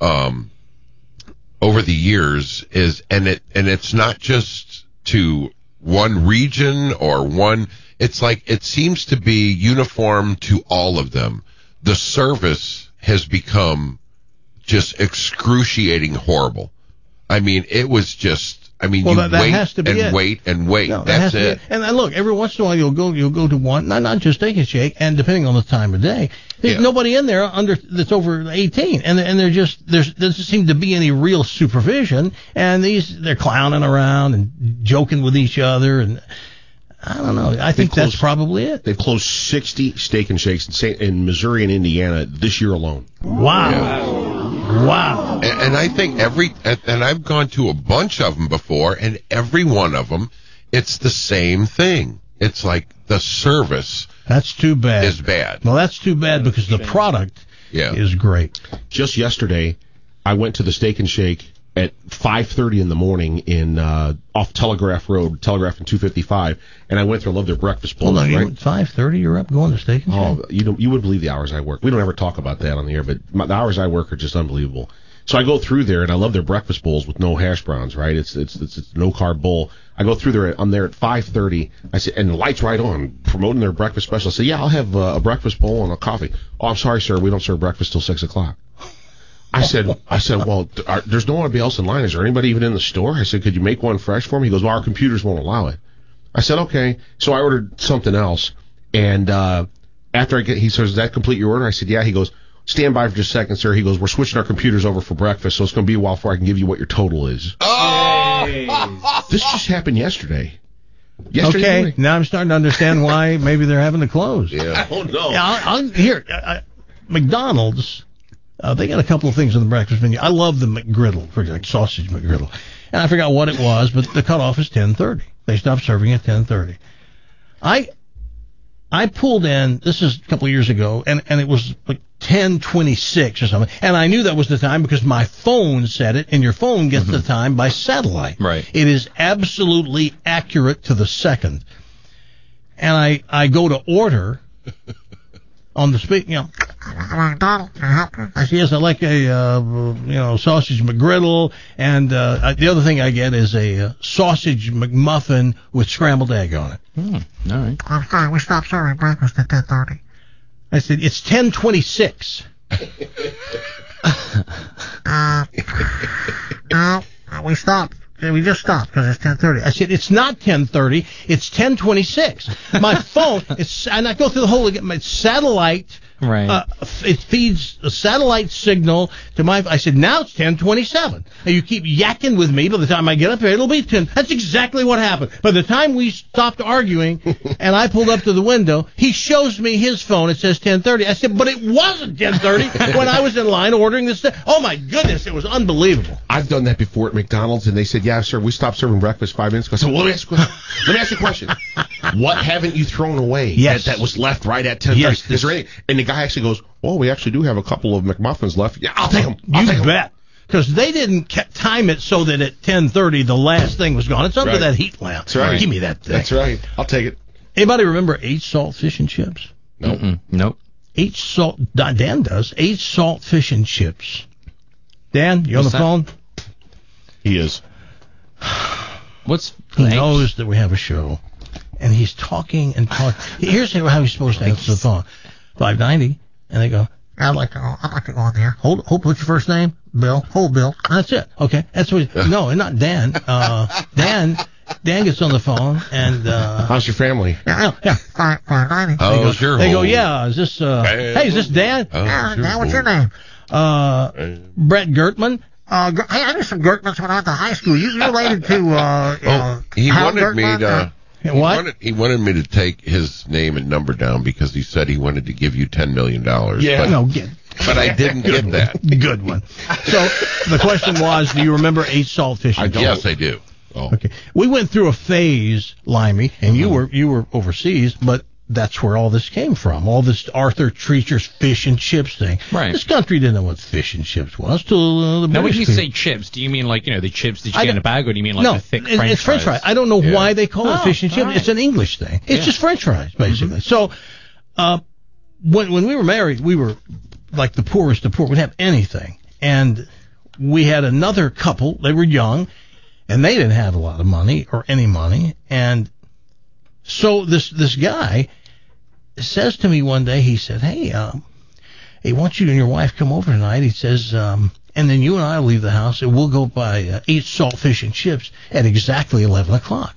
um, over the years is, and it and it's not just to one region or one. It's like it seems to be uniform to all of them. The service has become just excruciating horrible. I mean, it was just. I mean, well, you that, that wait has to be and it. wait and wait. No, that That's has to it. Be it. And uh, look, every once in a while you'll go you'll go to one, not not just Steak and Shake, and depending on the time of day, there's Yeah. nobody in there under that's over eighteen, and and they're just there's there doesn't seem to be any real supervision, and these they're clowning around and joking with each other, and I don't know. I think closed- that's probably it. They've closed sixty Steak and Shakes in, Saint, in Missouri and Indiana this year alone. Wow. Wow. And, and I think every, and, and I've gone to a bunch of them before, and every one of them, it's the same thing. It's like the service That's too bad. is bad. Well, that's too bad because the product Yeah. is great. Just yesterday, I went to the Steak and Shake at five thirty in the morning in uh, off Telegraph Road, Telegraph and two fifty-five, and I went there. I love their breakfast bowls. Hold on, right? you five thirty. You're up going to Steak and Shake. Oh, you don't, you wouldn't believe the hours I work. We don't ever talk about that on the air, but my, the hours I work are just unbelievable. So I go through there, and I love their breakfast bowls with no hash browns, right? It's it's it's, it's no carb bowl. I go through there. I'm there at five thirty. I say, and the lights right on, promoting their breakfast special. I say, yeah, I'll have uh, a breakfast bowl and a coffee. Oh, I'm sorry, sir, we don't serve breakfast till six o'clock. I said, I said, well, th- are, there's no one else in line. Is there anybody even in the store? I said, could you make one fresh for me? He goes, well, our computers won't allow it. I said, okay. So I ordered something else, and uh, after I get, he says, does that complete your order? I said, yeah. He goes, stand by for just a second, sir. He goes, we're switching our computers over for breakfast, so it's going to be a while before I can give you what your total is. Oh! This just happened yesterday. Yesterday Okay, morning. now I'm starting to understand why maybe they're having to close. Yeah. Oh, no. Yeah, I'll, I'll, here, uh, McDonald's, uh, they got a couple of things on the breakfast menu. I love the McGriddle, for like sausage McGriddle, and I forgot what it was, but the cutoff is ten thirty. They stopped serving at ten thirty. I I pulled in. This is a couple of years ago, and and it was like ten twenty-six or something, and I knew that was the time because my phone said it, and your phone gets the time by satellite. Right. It is absolutely accurate to the second. And I I go to order on the speak, you know. I say, yes, I like a, uh, you know, sausage McGriddle, and uh, the other thing I get is a uh, sausage McMuffin with scrambled egg on it. Hmm. All right. I'm sorry, we stopped serving breakfast at ten thirty. I said, it's ten twenty-six. Uh, no, we stopped. We just stopped because it's ten thirty. I said, it's not ten thirty, it's ten twenty-six. My phone, it's, and I go through the whole again, my satellite, Right. uh, it feeds a satellite signal to my, I said, now it's ten twenty-seven. And you keep yakking with me. By the time I get up here, it'll be ten. That's exactly what happened. By the time we stopped arguing and I pulled up to the window, he shows me his phone. It says ten thirty. I said, but it wasn't ten thirty when I was in line ordering this. Oh my goodness, it was unbelievable. I've done that before at McDonald's, and they said, yeah, sir, we stopped serving breakfast five minutes ago. I said, well, let me ask you a question. Let me ask you a question. What haven't you thrown away Yes. that, that was left right at ten thirty? Yes. Is there any, and the guy actually goes, well, we actually do have a couple of McMuffins left. Yeah, I'll take them. I'll You take 'em. bet. Because they didn't ca- time it so that at ten thirty the last thing was gone. It's under Right. that heat lamp. That's right. Give me that thing. That's right. I'll take it. Anybody remember H salt fish and chips? No. Mm-mm. Nope. H salt. Dan does. H salt fish and chips. Dan, you on What's the that? phone? He is. What's He H? knows that we have a show, and he's talking and talking. Here's how he's supposed to answer the phone. five ninety, and they go, I'd like to go. I'd like to go on there. hold, hold, what's your first name? Bill, hold Bill. That's it. Okay. That's what. No, not Dan. Uh, Dan. Dan gets on the phone and. Uh, How's your family? Yeah, yeah. Five, five ninety. Oh, They go, sure. they go, yeah, is this, uh, hey, is this Dan? Oh, Yeah, sure. now what's your name? Uh, Brett Gertman? Uh, Gr- hey, I knew some Gertmans when I went to high school. You you related to uh, Oh, uh he Hal wanted me Gertman? to. Uh, He What? wanted, he wanted me to take his name and number down because he said he wanted to give you ten million dollars. Yeah. But, No, get, but I didn't get that. good one. So the question was, do you remember H salt fish? and Yes, chips? I do. Oh. Okay. We went through a phase, Limey, and you were you were overseas, but that's where all this came from. All this Arthur Treacher's fish and chips thing. Right. This country didn't know what fish and chips was till uh, the Now, when British you people. say chips, do you mean like, you know, the chips that you I get in a don't- bag, or do you mean like no, the thick it- French it's French fries? fries. I don't know Yeah. why they call it Oh, fish and chips. all right. It's an English thing. It's Yeah. just French fries, basically. So, uh, when when we were married, we were like the poorest of poor. We'd have anything, and we had another couple. They were young, And they didn't have a lot of money or any money. And so this this guy says to me one day, he said, hey, um, hey, why don't you and your wife come over tonight? He says, um, and then you and I will leave the house and we'll go by uh, eat saltfish and chips at exactly eleven o'clock.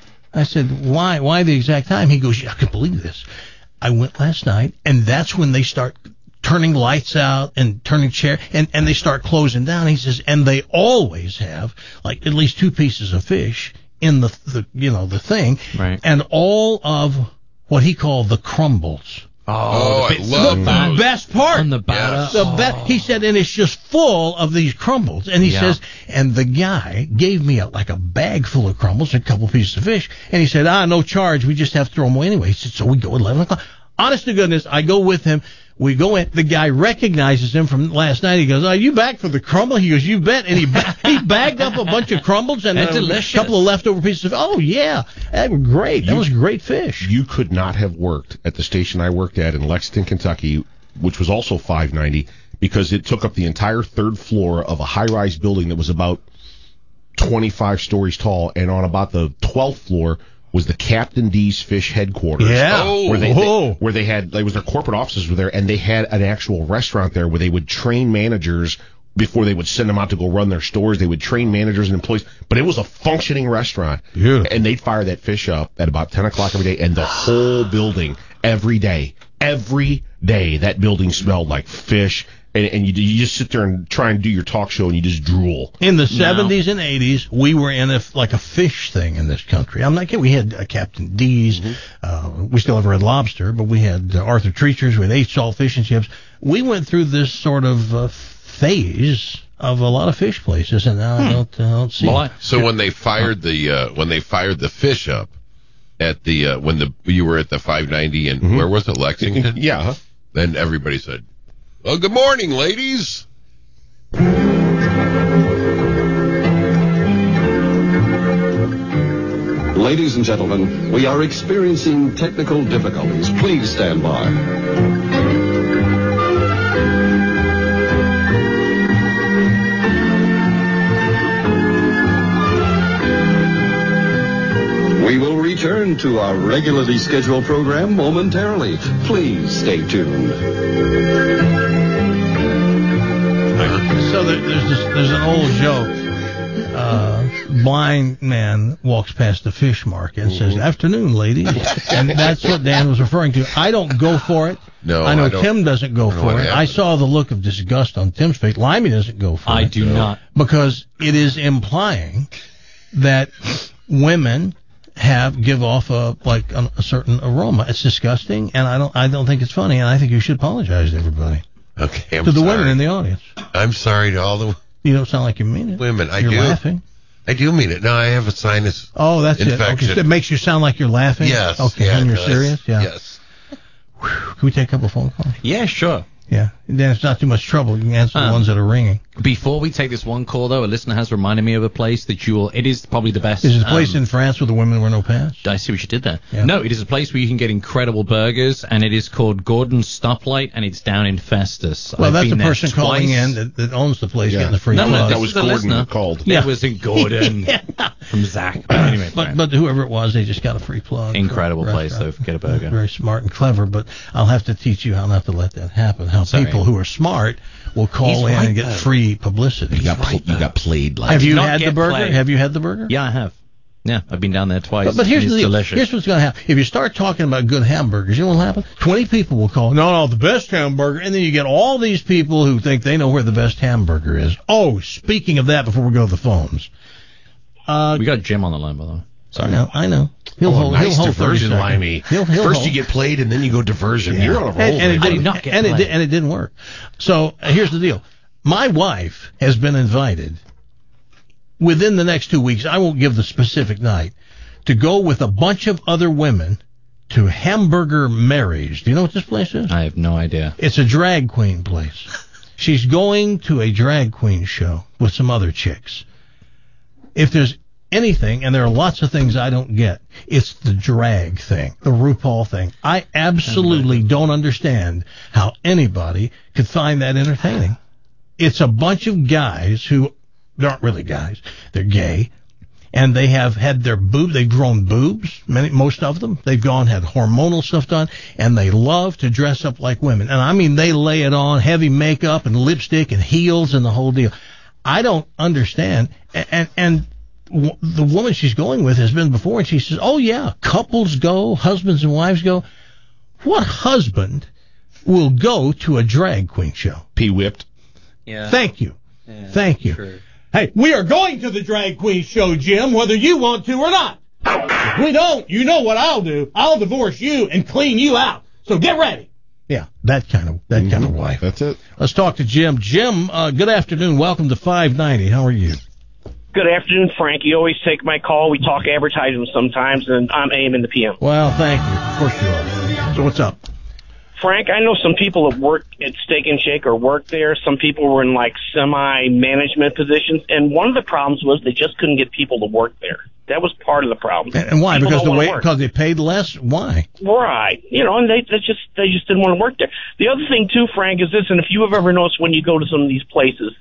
I said, why Why the exact time? He goes, yeah, I can believe this. I went last night, and that's when they start turning lights out and turning chair, and, and they start closing down. He says, and they always have like at least two pieces of fish in the, the you know, the thing, right. And all of what he called the crumbles. Oh, I love the those. best part. On the batter. The be- he said, and it's just full of these crumbles. And he Yeah. says, and the guy gave me a, like a bag full of crumbles and a couple pieces of fish. And he said, ah, no charge. We just have to throw them away anyway. He said, so we go at eleven o'clock. Honest to goodness, I go with him. We go in. The guy recognizes him from last night. He goes, "Are you back for the crumble?" He goes, "You bet." And he ba- he bagged up a bunch of crumbles and They're a delicious. couple of leftover pieces of. Oh yeah, that was great. That You- was great fish. You could not have worked at the station I worked at in Lexington, Kentucky, which was also five ninety, because it took up the entire third floor of a high-rise building that was about twenty-five stories tall, and on about the twelfth floor was the Captain D's Fish headquarters. Yeah. Oh. Where they, Oh. they where they had like was their corporate offices were there, and they had an actual restaurant there where they would train managers before they would send them out to go run their stores. They would train managers and employees, but it was a functioning restaurant. Beautiful. And they'd fire that fish up at about ten o'clock every day, and the whole building every day, every day, that building smelled like fish. And, and you, you just sit there and try and do your talk show, and you just drool. In the seventies and eighties, we were in a, like a fish thing in this country. I'm not kidding. We had uh, Captain D's. Mm-hmm. Uh, we still have Red Lobster, but we had uh, Arthur Treacher's. We had eight salt fish and chips. We went through this sort of uh, phase of a lot of fish places, and now hmm. I don't, uh, don't see well, it. So when they fired the uh, when they fired the fish up at the uh, when the you were at the five ninety and mm-hmm. where was it, Lexington? Yeah. Huh? Then everybody said, "Well, good morning, ladies." Ladies and gentlemen, we are experiencing technical difficulties. Please stand by. We will return to our regularly scheduled program momentarily. Please stay tuned. So there, there's this, there's an old joke. Uh, blind man walks past the fish market and says, "Afternoon, ladies," and that's what Dan was referring to. I don't go for it. No, I know I don't- Tim doesn't go I don't know for what it. I happened. saw the look of disgust on Tim's face. Limey doesn't go for I it. do not. Because it is implying that women have give off a like a, a certain aroma. It's disgusting, and I don't I don't think it's funny, and I think you should apologize to everybody, Okay, I'm to the sorry. women in the audience. I'm sorry to all the You don't sound like you mean it. women. I You're do. laughing. I do mean it. No, I have a sinus. Oh, that's infection. it. Okay, so it makes you sound like you're laughing. Yes. Okay, yeah, and it you're does. serious. Yeah. Yes. Whew. Can we take a couple phone calls? Yeah, sure. Yeah. Then it's not too much trouble. You can answer the Um, ones that are ringing. Before we take this one call, though, a listener has reminded me of a place that you will. It is probably the best. Is it a place um, in France where the women wear no pants? I see what you did there. Yeah. No, it is a place where you can get incredible burgers, and it is called Gordon's Stoplight, and it's down in Festus. Well, I've that's been the there person twice. calling in that, that owns the place Yeah. getting the free No, no, plug. That this was is the Gordon listener. called. It wasn't Gordon from Zach. But anyway, But but whoever it was, they just got a free plug. Incredible for a place, restaurant. though. Get a burger. Very smart and clever, but I'll have to teach you how not to let that happen. How Sorry. people who are smart will call He's in right, and get though. free publicity. You got pl- you got played like. Have you not had the get burger? played. Have you had the burger? yeah, I have. Yeah, I've been down there twice. But, but here's it's the deal. delicious. Here's what's going to happen. If you start talking about good hamburgers, you know what'll happen? twenty people will call, no, no, the best hamburger. And then you get all these people who think they know where the best hamburger is. Oh, speaking of that, before we go to the phones. Uh, we got Jim on the line, by the way. I know, I know. He'll Oh, hold, nice he'll hold diversion, thirty seconds. Limey. He'll, he'll First hold. you get played, and then you go diversion. Yeah. You're on a roll. And, and, it man. didn't, not get and, it, played. di- and it didn't work. So uh, here's the deal. My wife has been invited within the next two weeks, I won't give the specific night, to go with a bunch of other women to Hamburger Mary's. Do you know what this place is? I have no idea. It's a drag queen place. She's going to a drag queen show with some other chicks. If there's anything, and there are lots of things I don't get, it's the drag thing, the RuPaul thing. I absolutely don't understand how anybody could find that entertaining. It's a bunch of guys who, they aren't really guys, they're gay, and they have had their boob, they've grown boobs, many, most of them. They've gone, had hormonal stuff done, and they love to dress up like women. And I mean, they lay it on, heavy makeup and lipstick and heels and the whole deal. I don't understand. And, and, and w- the woman she's going with has been before, and she says, oh yeah, couples go, husbands and wives go. What husband will go to a drag queen show? P-whipped. Yeah. Thank you. Yeah, Thank you. true. Hey, we are going to the drag queen show, Jim, whether you want to or not. If we don't, you know what I'll do. I'll divorce you and clean you out. So get ready. Yeah, that kind of that kind of wife. That's it. Let's talk to Jim. Jim, uh, good afternoon. Welcome to five ninety. How are you? Good afternoon, Frank. You always take my call. We talk advertising sometimes, and I'm A M in the P M. Well, thank you. Of course you are. So what's up? Frank, I know some people have worked at Steak and Shake or worked there. Some people were in, like, semi-management positions, and one of the problems was they just couldn't get people to work there. That was part of the problem. And, and why? People Because don't the wanna way work. because they paid less? Why? Right. You know, and they, they just they just didn't want to work there. The other thing, too, Frank, is this, and if you have ever noticed when you go to some of these places,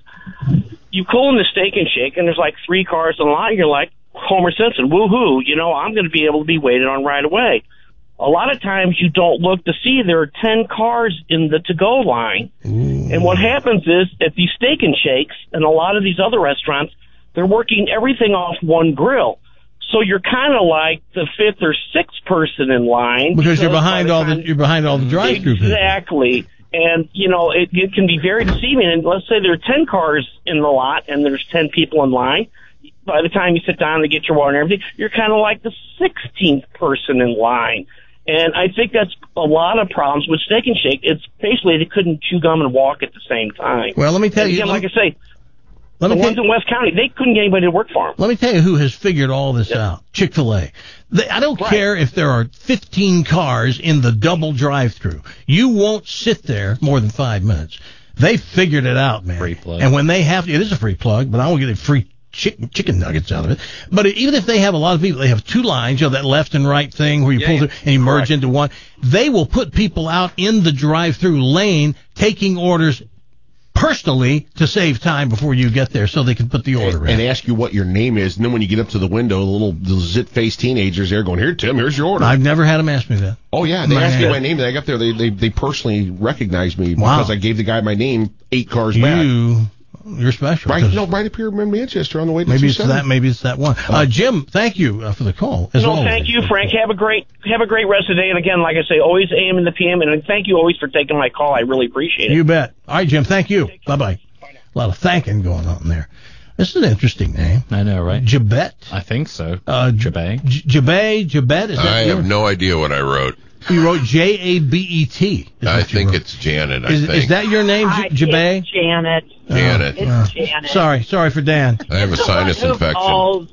you pull in the Steak and Shake, and there's like three cars in line, you're like, Homer Simpson, woohoo, you know, I'm going to be able to be waited on right away. A lot of times you don't look to see there are ten cars in the to-go line. Mm. And what happens is at these Steak and Shakes and a lot of these other restaurants, they're working everything off one grill. So you're kind of like the fifth or sixth person in line. Because, because you're behind all the you're behind all the drive-through people. Exactly. And, you know, it, it can be very deceiving. And let's say there are ten cars in the lot and there's ten people in line. By the time you sit down to get your water and everything, you're kind of like the sixteenth person in line. And I think that's a lot of problems with Steak and Shake. It's basically they couldn't chew gum and walk at the same time. Well, let me tell and you. Again, like I say, let the me ones in West County, they couldn't get anybody to work for them. Let me tell you who has figured all this yeah. out. Chick-fil-A. They, I don't right. care if there are fifteen cars in the double drive-through. You won't sit there more than five minutes. They figured it out, man. Free plug. And when they have to, it is a free plug, but I won't get a free chicken, chicken nuggets out of it. But even if they have a lot of people, they have two lines, you know, that left and right thing where you yeah, pull yeah. through and you merge Correct. into one. They will put people out in the drive-through lane taking orders personally to save time before you get there so they can put the order and, in. And ask you what your name is. And then when you get up to the window, the little the zit-faced teenagers there going, here, Tim, here's your order. I've never had them ask me that. Oh, yeah. They my asked name. me my name. And I got there. They, they, they personally recognized me wow. because I gave the guy my name eight cars you, back. You're special. Right, no, right up here in Manchester on the way to maybe it's two seventy. that. Maybe it's that one. Uh, Jim, thank you uh, for the call. As no, always. thank you, Frank. Have a great have a great rest of the day. And again, like I say, always A M in the P M. And thank you always for taking my call. I really appreciate it. You bet. All right, Jim. Thank you. Bye bye. A lot of thanking going on there. This is an interesting name. I know, right? Jabet. I think so. Uh, Jabet. Jabet. Jabet. Is that I your? have no idea what I wrote. You wrote J A B E T. I think it's Janet. I is, think. Is that your name, Hi, Jabet? It's Janet. Janet. It's uh, Janet. Sorry, sorry for Dan. I have a sinus infection. Calls.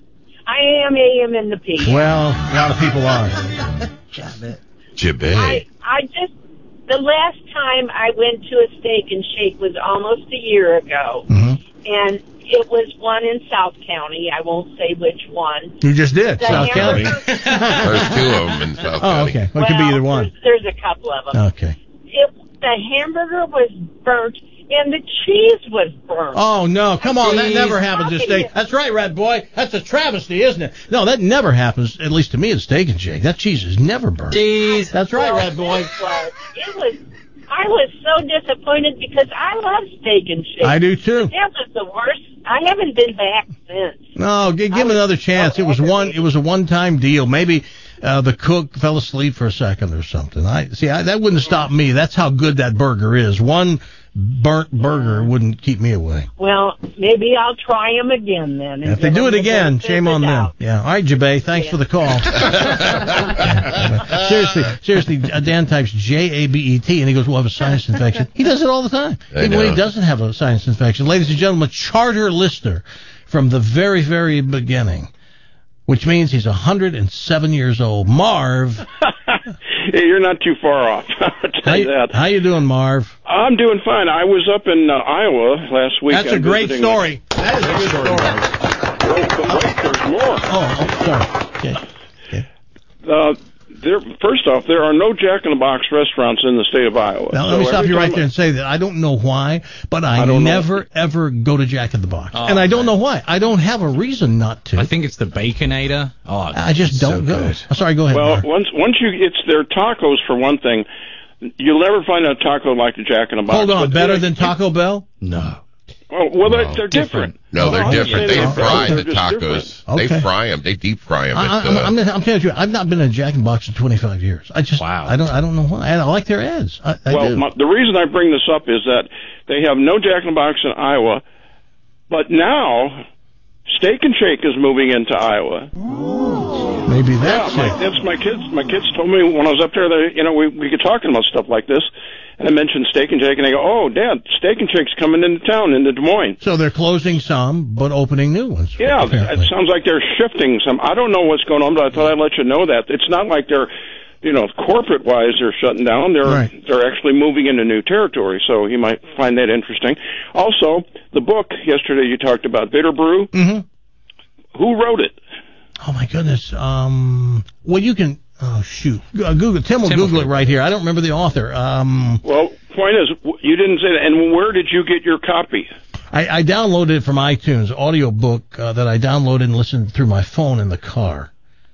I am A M in the P M. Well, a lot of people are. Jabet. Jabet. I, I just, the last time I went to a Steak and Shake was almost a year ago. Mm-hmm. And it was one in South County. I won't say which one. You just did, the South hamburger- County. There's two of them in South oh, County. okay. Well, well, it could be either one. There's, there's a couple of them. Okay. It, the hamburger was burnt, and the cheese was burnt. Oh, no. Come on. That never happens at Steak. It? That's right, Red Boy. That's a travesty, isn't it? No, that never happens, at least to me at Steak and Shake. That cheese is never burnt. Cheese. That's right, well, Red Boy. It was. It was. I was so disappointed because I love Steak and Shake. I do, too. That was the worst. I haven't been back since. No, give, give him another chance. so It was one. aggravated. It was a one-time deal. Maybe uh, the cook fell asleep for a second or something. I see. I, that wouldn't stop me. That's how good that burger is. One burnt burger wouldn't keep me away. Well, maybe I'll try them again then. If they do it again, shame on them. Out. Yeah. All right, Jabet. Thanks Yeah. for the call. seriously, seriously. uh, Dan types J A B E T and he goes, "We'll have a sinus infection." He does it all the time. I Even when know. he doesn't have a sinus infection. Ladies and gentlemen, charter listener from the very, very beginning, which means he's one hundred seven years old. Marv. Hey, you're not too far off. I'll tell How you you, that. how you doing, Marv? I'm doing fine. I was up in uh, Iowa last week. That's a great visiting story. That is a good story. With... Wait, but wait, there's more. Oh, oh sorry. Okay. Okay. Uh, there, first off, there are no Jack in the Box restaurants in the state of Iowa. Now, So let me stop every you right time there and say that I don't know why, but I, I don't know. never, ever go to Jack in the Box. Oh, and I don't know why. I don't have a reason not to. I think it's the Baconator. Oh, I just don't so go. good. I'm sorry, go ahead, Well, Mark. once once you, it's their tacos for one thing. You'll never find a taco like a Jack in the Box. Hold on, But better they- than Taco Bell? No. Oh, well, they're, No, they're different. No, they're I'm not different. saying They they're fry bad, the they're just tacos. different. They Okay. fry them. They deep fry them. I, At, I'm, uh, I'm, I'm telling you, I've not been in a Jack in the Box in twenty-five years. I just, Wow. I don't, I don't know why. I like their ads. I, I Well, do. my, the reason I bring this up is that they have no Jack in the Box in Iowa, but now Steak and Shake is moving into Iowa. Maybe Yeah, that's my, it. that's my kids. My kids told me when I was up there that you know we we get talking about stuff like this, and I mentioned Steak and Shake, and they go, "Oh, Dad, Steak and Shake's coming into town into Des Moines." So they're closing some, but opening new ones. Yeah, apparently. it sounds like they're shifting some. I don't know what's going on, but I thought I'd let you know that it's not like they're, you know, corporate wise they're shutting down. They're Right. they're actually moving into new territory. So you might find that interesting. Also, the book yesterday you talked about Bitter Brew. Mm-hmm. Who wrote it? Oh my goodness. Um. Well, you can. Oh shoot. Uh, Google. Tim will Tim will Google it figure it right here. I don't remember the author. Um. Well, point is, w- you didn't say that. And where did you get your copy? I, I downloaded it from iTunes, audio book uh, that I downloaded and listened through my phone in the car.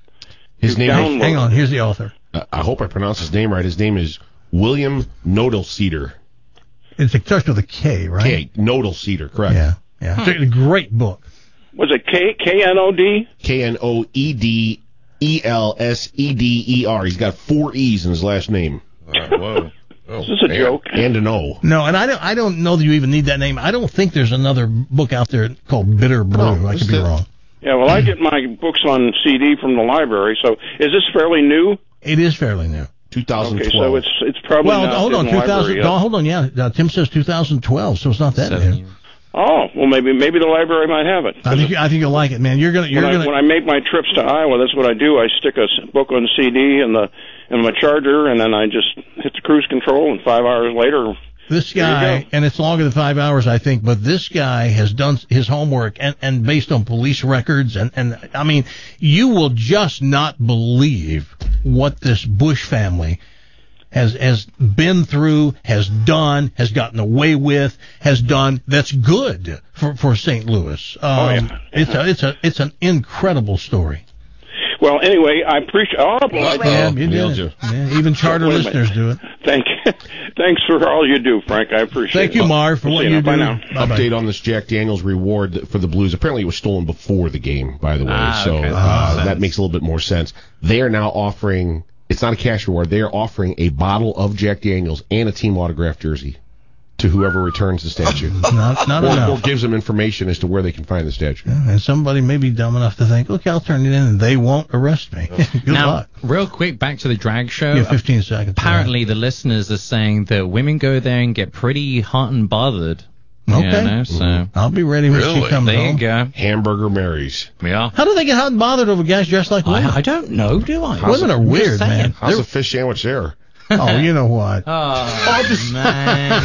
His name. download- Is, Hang on. Here's the author. uh, I hope I pronounced his name right. His name is William Nodelceder. It's it starts with a K, right? Okay, Nodelceder, correct? Yeah. Yeah. It's a great book. Was it K K N O D? K N O E D E L S E D E R. He's got four E's in his last name. uh, whoa. Oh, Is this a man. joke? And an O. No, and I don't. I don't know that you even need that name. I don't think there's another book out there called Bitter Brew. No, I this could be is- wrong. Yeah. Well, I get my books on C D from the library. So is this fairly new? It is fairly new. two thousand twelve. Okay, so it's it's probably Well, not hold in on, the two library thousand. yet. No, hold on, yeah. Uh, Tim says two thousand twelve, so it's not that Seven new. years. Oh, well, maybe maybe the library might have it. I think you, I think you'll like it, man. You're gonna you're when, I, gonna. when I make my trips to Iowa, that's what I do. I stick a s- book on C D in the in my charger, and then I just hit the cruise control, and five hours later, This There you guy, go. and it's longer than five hours, I think, but this guy has done his homework and, and based on police records. And, and I mean, you will just not believe what this Bush family has, has been through, has done, has gotten away with, has done that's good for, for Saint Louis. Um, Oh, yeah. It's a, it's a, it's an incredible story. well, anyway, I appreciate. Oh, boy, I Yeah, did. you did nailed it. you. Yeah, even charter Wait a minute. listeners do it. Thank, thanks for all you do, Frank. I appreciate Thank it. you, Marv, for We'll what see you now. do. Bye now. Bye-bye. Update on this Jack Daniels reward for the Blues. Apparently, it was stolen before the game, by the way. Ah, so okay. uh, That makes that sense. makes a little bit more sense. They are now offering. It's not a cash reward. They are offering a bottle of Jack Daniels and a team autographed jersey to whoever returns the statue, Not, not or, or enough. gives them information as to where they can find the statue. And somebody may be dumb enough to think, look, I'll turn it in and they won't arrest me. Good now, luck. real quick, back to the drag show. Yeah, fifteen seconds. Apparently, the listeners are saying that women go there and get pretty hot and bothered. Okay. You know, so I'll be ready when Really? she comes there home. you go. Hamburger Marys. Yeah. How do they get hot and bothered over guys dressed like women? I, I don't know, do I? Women are I'm just weird, saying. man. How's They're- the fish sandwich there? Oh, you know what? Oh, man.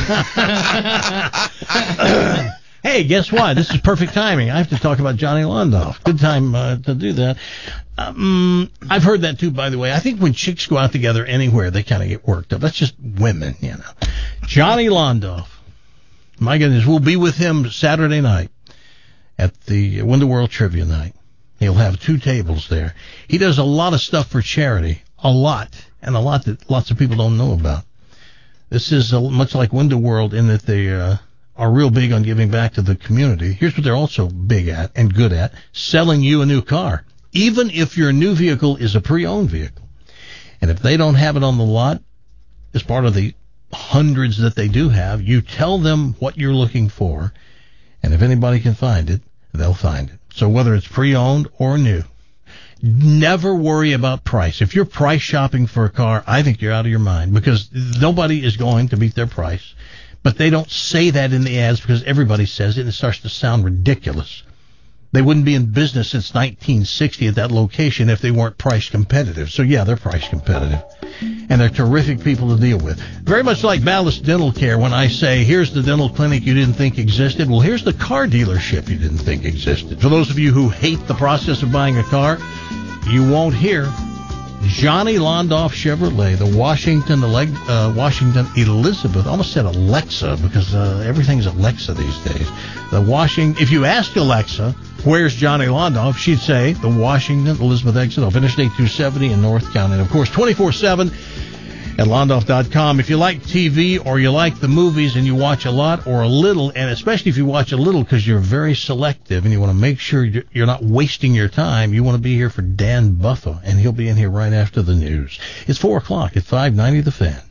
Hey, guess what? This is perfect timing. I have to talk about Johnny Londoff. Good time uh, to do that. Um, I've heard that too, by the way. I think when chicks go out together anywhere, they kind of get worked up. That's just women, you know. Johnny Londoff. My goodness, we'll be with him Saturday night at the Window World Trivia Night. He'll have two tables there. He does a lot of stuff for charity. A lot. And a lot that lots of people don't know about. This is a, much like Window World in that they uh, are real big on giving back to the community. Here's what they're also big at and good at: selling you a new car, even if your new vehicle is a pre-owned vehicle. And if they don't have it on the lot, as part of the hundreds that they do have, you tell them what you're looking for, and if anybody can find it, they'll find it. So whether it's pre-owned or new, never worry about price. If you're price shopping for a car, I think you're out of your mind, because nobody is going to beat their price. But they don't say that in the ads because everybody says it and it starts to sound ridiculous. They wouldn't be in business since nineteen sixty at that location if they weren't price competitive. So yeah, they're price competitive. And they're terrific people to deal with. Very much like Ballast Dental Care. When I say, here's the dental clinic you didn't think existed, well, here's the car dealership you didn't think existed. For those of you who hate the process of buying a car, you won't hear. Johnny Londoff Chevrolet, the Washington uh, Washington Elizabeth. I almost said Alexa because uh, everything's Alexa these days. The Washington. If you asked Alexa, where's Johnny Londoff, she'd say the Washington Elizabeth exit off Interstate two seventy in North County. And, of course, twenty-four seven at Londoff dot com. If you like T V or you like the movies and you watch a lot or a little, and especially if you watch a little because you're very selective and you want to make sure you're not wasting your time, you want to be here for Dan Buffa, and he'll be in here right after the news. It's four o'clock at five ninety The Fan.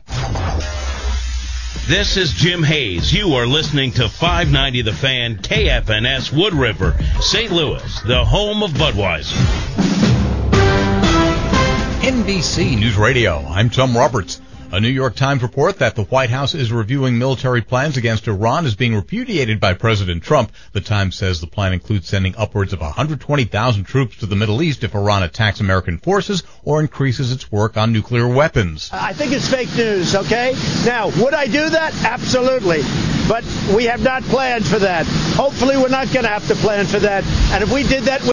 This is Jim Hayes. You are listening to five ninety The Fan, K F N S Wood River, Saint Louis, the home of Budweiser. N B C News Radio, I'm Tom Roberts. A New York Times report that the White House is reviewing military plans against Iran is being repudiated by President Trump. The Times says the plan includes sending upwards of one hundred twenty thousand troops to the Middle East if Iran attacks American forces or increases its work on nuclear weapons. I think it's fake news, okay? Now, would I do that? Absolutely. But we have not planned for that. Hopefully we're not going to have to plan for that. And if we did that,